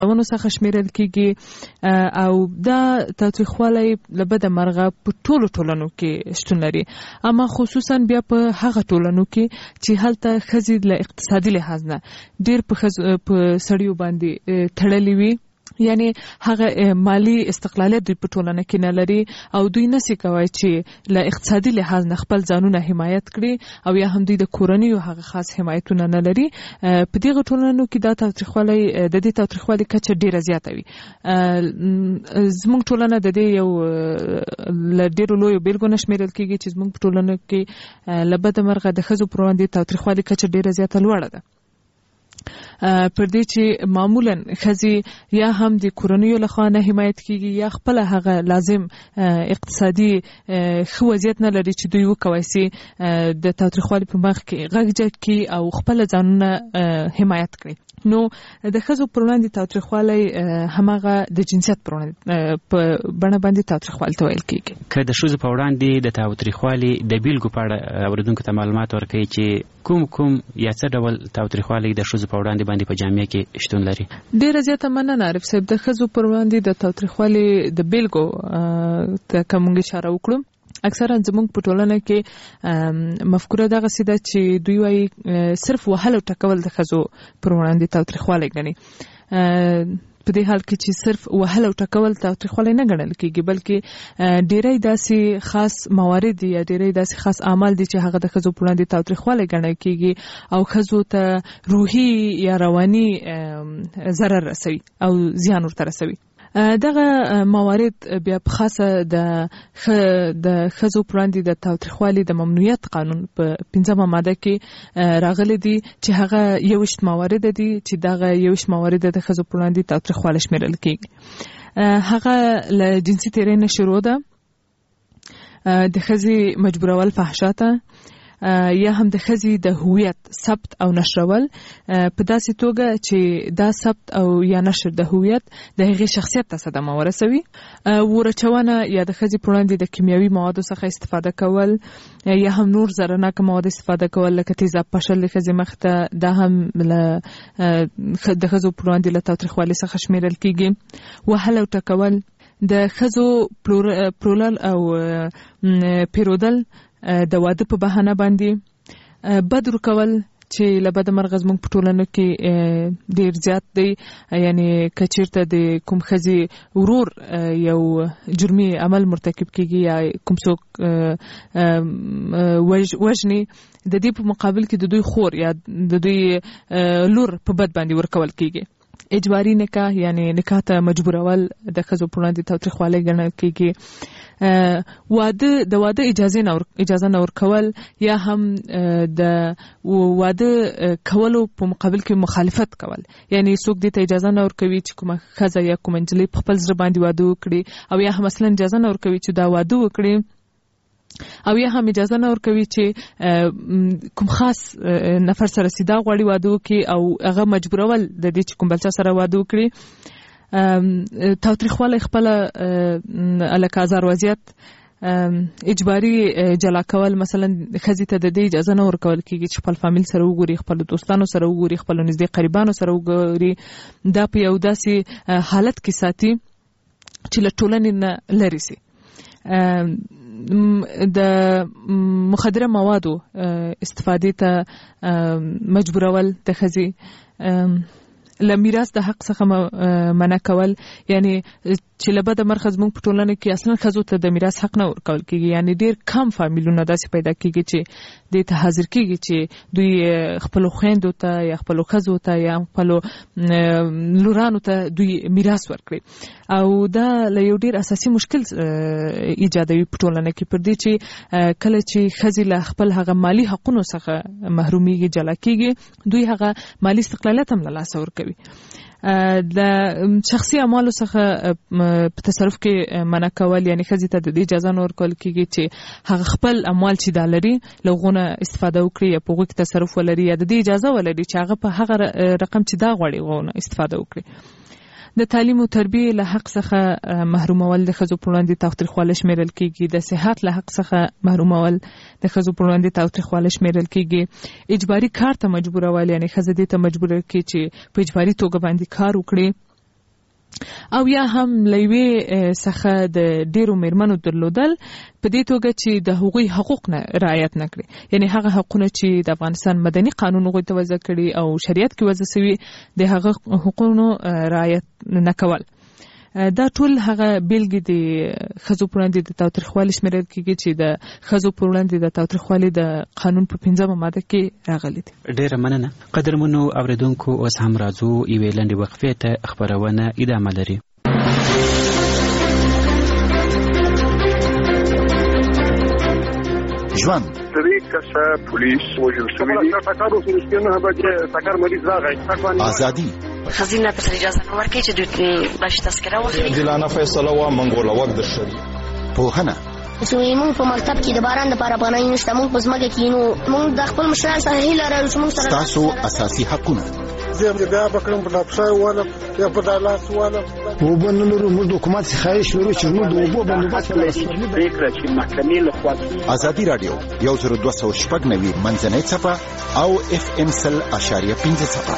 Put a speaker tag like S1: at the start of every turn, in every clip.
S1: ونو څخه شمیرل کیږي او دا تاوتریخوالی له بده مرغه په ټولو ټولنو کې شتون لري، اما خصوصا بیا په هغه ټولنو کې چې هلته ښځې له اقتصادي لحاظ نه ډېر په سړیو باندې تړلې وي، یعنی هغه مالی استقلالیت دوی په ټولنه کې نه لري او دوی نشي کوي چې له اقتصادي لحاظ نه خپل ځانونه حمایت کړي او یا هم دوی د کورنۍ هغه خاص حمایتونه نه لري. په دغه ټولنو کې دا تاوتریخوالی د دې تاوتریخوالي کچه ډیره زیاته وي. زموږ ټولنه د دې یو له ډیرو لویو بیلګو نه شمیرل کېږي چې زموږ په ټولنه کې له بده مرغه د ښځو پر وړاندې تاوتریخوالي کچه ډیره زیاته لوړه ده. پر دې چې معمولا ښځې یا هم د کورنیو لخوا نه حمایت کیږي یا خپل هغه لازم اقتصادي ښه وضعیت نه لري چې دوی وکوي سي د تاوتریخوالي په مخ کې غږ جګ کړي او خپل ځانونه حمایت کړي. نو د ښځو پر وړاندې تاوتریخوالی هماغه د جنسیت پر وړاندې په بڼه باندې تاوتریخوالي ته ویل کیږي.
S2: که د ښځو په وړاندې د تاوتریخوالي د بیلګو په اړه اورېدونکو ته معلومات ورکوي چې کوم یا څه ډول تاوتریخوالی د ښځو په وړاندې باندې په جامعه کې شتون لري.
S1: ډیره زیاته مننه عارف صاحب. د ښځو پر وړاندې د تاوتریخوالي د بیلګو ته که موږ اشاره وکړو، اکثرا زموږ په ټولنه کې مفکوره دغسې ده چې دوی وایي صرف وهل او ټکول د ښځو پر وړاندې تاوتریخوالی ګڼي. په دې حال کې چې صرف وهل او ټکول تاوتریخوالی نه ګڼل کېږي، بلکې ډیری داسې خاص موارد یا ډیری داسې خاص اعمال دي چې هغه د ښځو پر وړاندې تاوتریخوالی ګڼل کېږي او ښځو ته روحي یا رواني ضرر رسوي او زیان ورته رسوي. دغه موارد بیا په خاصه د ښځو پر وړاندې د تاوتریخوالي د ممنوعیت قانون په 5مه ماده کې راغلي دي چې هغه 21 موارد دي چې دغه 21 موارد د ښځو پر وړاندې تاوتریخوالی شمیرل کېږي. هغه له جنسي تیرۍ نه شروع ده، د ښځې مجبورول فحشا ته، یا هم د ښځې د هویت ثبت او نشرول په داسې توګه چې دا ثبت او یا نشر د هویت د هغې شخصیت ته صدمه ورسوي. ورچونه یا د ښځې پر وړاندې د کیمیاوي موادو څخه استفاده کول یا هم نور ضررناکه مواد استفاده کول لکه تیزاب پاشل د ښځې مخ ته، دا هم د ښځو پر وړاندې له تاوتریخوالي څخه شمیرل کېږي. وهل او ټکول، د ښځو پلورل او پیرودل د واده په بهانه باندې، بد ورکول چې له بده مرغه زموږ په ټولنو کې ډیر زیات دی. یعنی که چیرته د کوم ښځې ورور یو جرمي عمل مرتکب کیږي یا کوم څوک وژني، د دې په مقابل کې د دوی خور یا د دوی لور په بد باندې ورکول کیږي. اجباري نکاح یعنی نکاح ته مجبورول د ښځو پر وړاندې تاوتریخوالی ګڼل کیږي. د واده اجازه نه ورکول یا هم د واده کولو په مقابل کې مخالفت کول، یعنی څوک دې ته اجازه نه ورکوي چې کومه ښځه یا کومه نجلۍ په خپل زړه باندې واده وکړي، او یا هم اصلا اجازه نه ورکوي چې دا واده وکړي، او یا هم اجازه نه ورکوي چې کوم خاص نفر سره سیده غواړي واده وکړي او هغه مجبورول د دې چې کوم بل چا سره واده وکړي. تاوتریخوالی خپله لکه ازار وضعیت، اجباري جلا کول، مثلا ښځې ته د دې اجازه نه ورکول کېږي چې خپل فامیل سره وګوري، خپل دوستانو سره وګوري، خپل نږدې قریبانو سره وګوري. دا په یو داسې حالت کې ساتي چې له ټولنې نه لرې سي. د مخدره موادو استفادې ته مجبورول د ښځې، له میراث د حق څخه منع کول، یعنی چې له بده مرغه زموږ په ټولنه کې اصلا ښځو ته د میراث حق نه ورکول کېږي. یعنی ډېر کم فامیلونه داسې پیدا کېږي چې دې ته حاضر کېږي چې دوی خپلو خویندو ته یا خپلو ښځو ته یا خپلو لورانو ته دوی میراث ورکړي، او دا له یو ډېر اساسي مشکل ایجادوي په ټولنه کې، پر دې چې کله چې ښځې له خپل هغه مالی حقونو څخه محرومیږي، جلا کېږي، دوی هغه مالی استقلالیت هم له لاسه ورکوي. د شخصي اعمالو څخه په تصرف کې منع کول، یعنی ښځې ته د دې اجازه نه ورکول کېږي چې هغه خپل اموال چې دا لري له هغو نه استفاده وکړي یا په هغو کې تصرف ولري یا د دې اجازه ولري چې هغه په هغه رقم چې دا غواړي هغو نه استفاده وکړي. د تعلیم او تربیې له حق څخه محرومول د ښځو پر وړاندې تاوتریخوالی شمیرل کېږي. د صحت له حق څخه محرومول د ښځو پر وړاندې تاوتریخوالی شمیرل کېږي. اجباري کار ته مجبورول، یعنی ښځه دې ته مجبوره کړي چې په اجباري توګه باندې کار وکړي. او یا هم لوی څخه د ډیرو میرمنو درلودل په دې توګه چې د هغوی حقوق نه رعایت نکړي، یعنی هغه حقوقونه چې د افغانستان مدني قانون هغوی ته وضع کړي او شریعت کې وضع شوي د هغه حقوقونو رعایت نه کول. دا ټول هغه بیلګې د ښځو پر وړاندې د تاوتریخوالي شمیرل کېږي چې د ښځو پر وړاندې د تاوتریخوالي د قانون په 5مه ماده کې راغلي دي.
S2: ډیره مننه. قدرمنو اوریدونکو، اوس هم راځو یوې لنډې وقفې ته. خپرونه ادامه لري.
S3: ژوند
S4: کسه پولیس وژل شوی دي. ټاکارو فلسطین نه بچي ټاکار مریض راغی.
S3: ازادي
S5: خزینه په اجازه نه ورکړي چې دوی باندې تذکره واخلي.
S6: عادلانه فیصله و منګوله وخت د شری
S3: پوهنه
S7: موږ په مکتب کې د باران لپاره پناه نشته، موږ په ځمکه کې نو موږ د خپل مشران سره هیله لرو چې موږ سره
S3: تاسو اساسي حقونه
S4: زه بیا بکرم په لاپشای والا یا په دالاس والا
S8: وبنلو موږ د حکومت خواهش لرو چې موږ د وبو بندوبست
S4: فکر چې محکمې له خوا
S3: ازادي رادیو 10290 منځنۍ صفه او FM 100.5 صفه.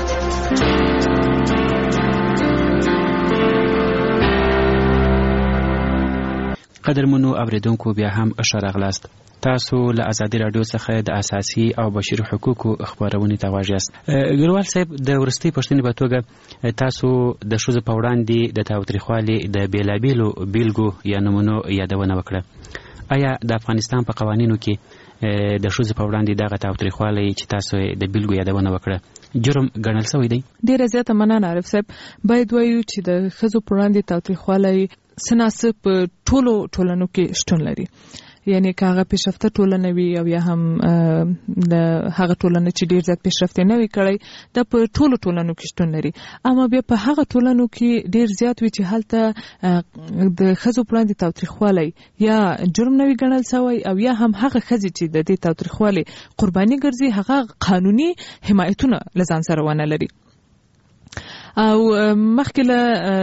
S2: قدرمنو اوریدونکو، بیا هم ښه راغلاست. تاسو له ازادي رادیو څخه د اساسي او بشري حقوقو خبرونه ته غواړئ. ګروال صاحب، د ورستي پښتني په توګه تاسو د ښځو په وړاندې د تاوتریخوالي د بیلابیلو بیلګو یا نمونو یادونه وکړه. آیا د افغانستان په قوانینو کې د ښځو په وړاندې دغه تاوتریخوالي چې تاسو د بیلګو یادونه وکړه جرم ګڼل شوی دی؟
S1: ډیره زیاته مننه عارف صاحب. باید وایو چې د ښځو په وړاندې تاوتریخوالي سناسب په ټولو ټولنو کې شتون لري، یعنی که هغه پیشرفته ټولنه وي او یا هم د هغه ټولنه چې ډیر زیات پیشرفته نه وي کړی، دا په ټولو ټولنو کې شتون لري. اما بیا په هغه ټولنو کې ډیر زیات وي چې هلته د ښځو پر وړاندې تاوتریخوالی یا جرم نه وي ګڼل شوی، او یا هم هغه ښځې چې د دې تاوتریخوالي قرباني ګرځي هغه قانوني حمایتونه له ځان سره ونه لري. او مخکې له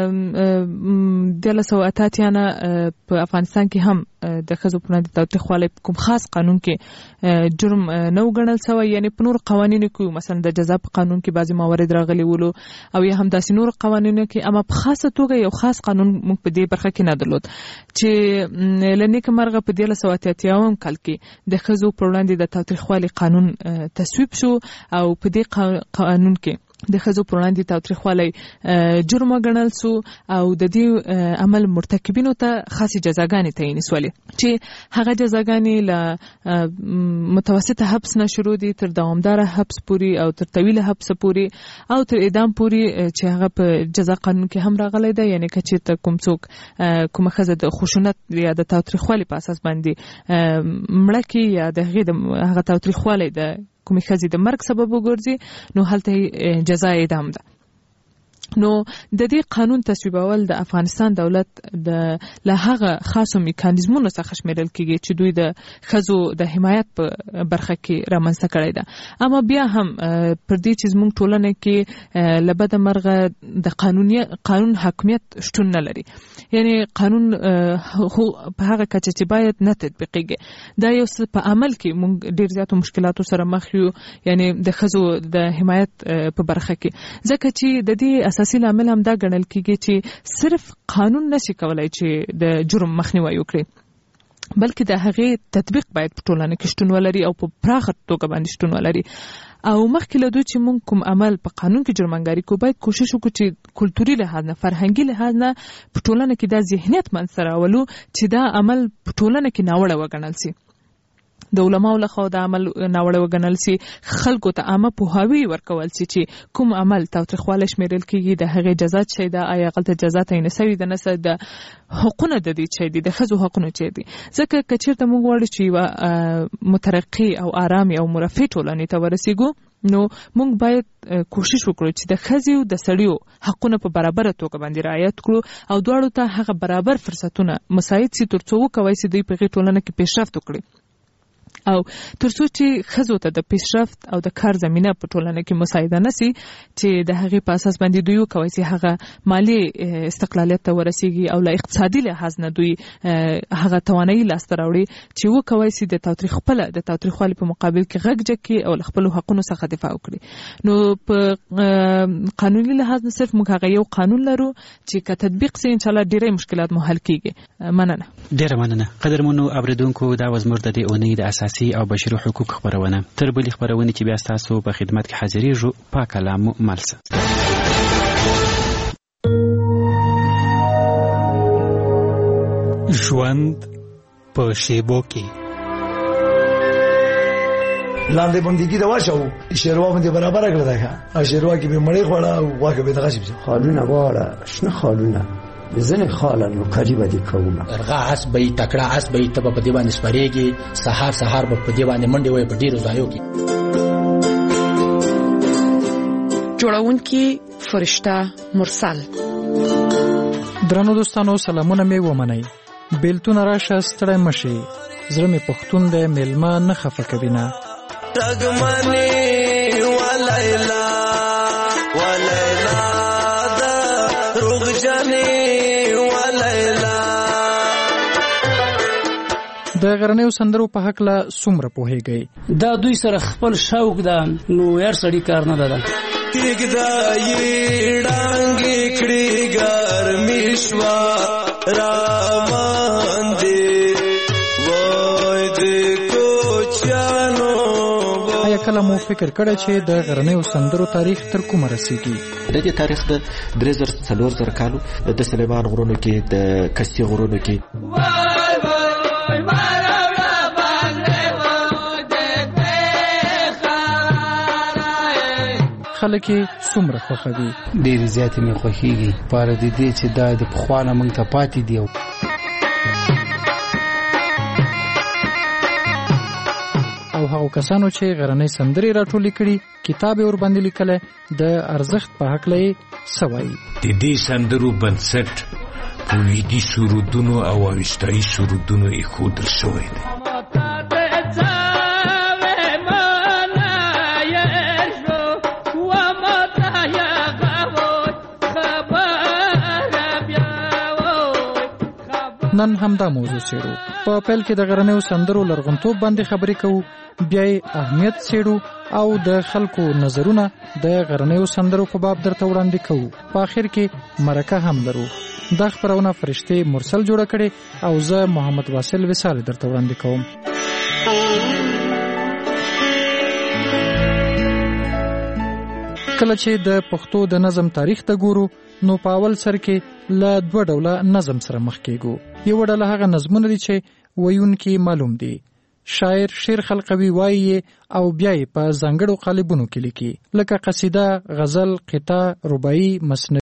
S1: 1988 نه په افغانستان کې هم د ښځو په وړاندې تاوتریخوالی په کوم خاص قانون کې جرم نه وګڼل شوی، یعنی په نور قوانینو کې مثلا د جزا په قانون کې بعضی موارد راغلي ولو او یا هم داسې نور قوانینو کې، اما په خاصه توګه یو خاص قانون موږ په دې برخه کې نه درلود چې لنیک مرغه په 1988 کال کې د ښځو په وړاندې د تاوتریخوالي قانون تصویب شو او په دې قانون کې د ښځو پر وړاندې تاوتریخوالی جرم وګڼل شو او د دې عمل مرتکبینو ته خاصې جزاګانې تعیین شولې چې هغه جزاګانې له متوسطه حبس نه شروع دي تر دوامداره حبس پورې او تر طویله حبس پورې او تر اعدام پورې چې هغه په جزا قانون کې هم راغلی دی. یعنی که چېرته کوم څوک کومه ښځه د خشونت یا د تاوتریخوالي په اساس باندې مړه کړي یا د هغې د هغه تاوتریخوالی د کومې ښځې د مرګ سبب وګرځي، نو هلته جزا اعدام ده. نو د دې قانون تصویبول د افغانستان دولت له هغه خاصو میکانیزمونو څخه شمیرل کېږي چې دوی د ښځو د حمایت په برخه کې رامنځته کړی ده. اما بیا هم پر دې چې زموږ ټولنه کې له بده مرغه د قانون حاکمیت شتون نه لري، یعنی قانون په هغه کچه چې باید نه تطبیقېږي. دا یو څه په عمل کې موږ ډیر زیاتو مشکلاتو سره مخ یو، یعنی د ښځو د حمایت په برخه کې، ځکه چې د دې اساسي لامل هم دا ګڼل کېږي چې صرف قانون نشي کولای چې د جرم مخنیوی وکړي، بلکې د هغې تطبیق باید په ټولنه کې شتون ولري او په پراخه توګه باندې شتون ولري. او مخکې له دوی چې موږ کوم عمل په قانون کې جرمنګاري کوو، باید کوشش وکړو چې کلتوري لحاظ نه، فرهنګي لحاظ نه په ټولنه کې دا ذهنیت منځته راولو چې دا عمل په ټولنه کې ناوړه وګڼل شي، د علماو لخوا د عمل ناوړه وګڼل شي، خلکو ته عامه پوهاوی ورکول شي چې کوم عمل تاوتریخوالی شمیرل کېږي، د هغې جزا څه ده، آیا هغلته جزا تعین شوې ده نه څه ده، حقونه د دې څه دي، د ښځو حقونه څه دي. ځکه که چېرته موږ غواړو چې یوه مترقي او ارامې او مرفه ټولنې ته ورسېږو، نو موږ باید کوشش وکړو چې د ښځو د سړیو حقونه په برابره توګه باندې رعایت کړو او دواړو ته هغه برابر فرصتونه مساعد شي تر څو وکولی شي دوی په هغې ټولنه کې پیشرفت وکړي. او ترڅو چې ښځو ته د پیشرفت او د کار زمینه په ټولنه کې مساعده نشي چې د هغې په اساس باندې دوی وکوي چې هغه مالي استقلالیت ته ورسیږي او له اقتصادي لحاظ نه دوی هغه توانایي لاسته راوړي چې وکوي چې د تاوتریخوالي په مقابل کې غږ جګ او خپل حقونو څخه دفاع وکړي. نو په قانوني لحاظ نه صرف موږ هغه یو قانون لرو چې که تطبیق سي ان شاء الله ډېرې مشکلات مو حل کیږي. مننه. ډېره
S2: مننه. قدرمنو اوریدونکو دا وز مرده د اونۍ د اساسي او بشري حقوق خبرونه تر بلې خبرونه چې بیا تاسو په خدمت کې حاضرېږو په کلام ملسه.
S9: ژوند په شیبو کې
S8: لاندې بندګي دا واښو شیروا باندې برابر کړل دا ښه شیروا کې به مړې خوړه او واګه به دغه شي
S10: خالونه واړه شنه خالونه زنه خالن نو قریبه دي کومه
S11: ارغا اسبې تکړه اسبې ته په دیوان سپریږي سحر په دیوان منډي وي په ډیرو ځایو کې
S12: جوړونکي فرشته مرسل.
S9: درنو دوستانو سلامونه مې ومنئ. بیلتون راشه ستړی مشي زړه مې پښتون دی میلمه نه خفه کوي نه
S13: تګمنې ولیلا دا روغجنې ولیلا.
S9: د غرنیو سندرو په حق لا څومره پوهیږئ؟
S14: دا دوی سره خپل شوق ده نو یار سړی کار نه ده.
S13: کېږدا یې ډانګې کړې ګرمې شوه راماندې وای د کوچیانو.
S9: آیا کله مو فکر کړی چې د غرنیو سندرو تاریخ تر کومه رسیږي؟
S15: د دې تاریخ د 3000 کالو د سلیمان غرونو کې د کسي غرونو کې
S9: خلک څومره خوښوي؟
S16: ډېرې زیاتې مې خوښېږي پاره د دې چې دا د پخوا نه موږ ته پاتې دي.
S9: او هغو کسانو چې غرنۍ سندرې راټولې کړي کتاب یې ورباندې لیکلی د ارزښت په هکله یې څه وایي؟
S17: د دې سندرو بنسټ په ویدي سرودونو او اوستایي سرودونو ایښودل شوی دی.
S9: نن همدا موضوع څېړو. په پیل کې د غرنیو سندرو لرغونتوب باندې خبرې کوو، بیا یې اهمیت څېړو او د خلکو نظرونه د غرنیو سندرو په باب درته وړاندې کوو. په آخر کې مرکه هم لرو. دا خپرونه فرشتې مرسل جوړه کړې او زه محمد واصل وصال درته وړاندې کوم. کله چې د پښتو د نظم تاریخ ته ګورو نو په اول سر کې له دوه ډوله نظم سره مخ کېږو. یو ډله هغه نظمونه دي چې ویونکي معلوم دي. شاعر شعر خلقوي وایي او بیا یې په ځانګړو قالبونو کې لیکي، لکه قصیده، غزل، قطعه، رباعي، مثنوي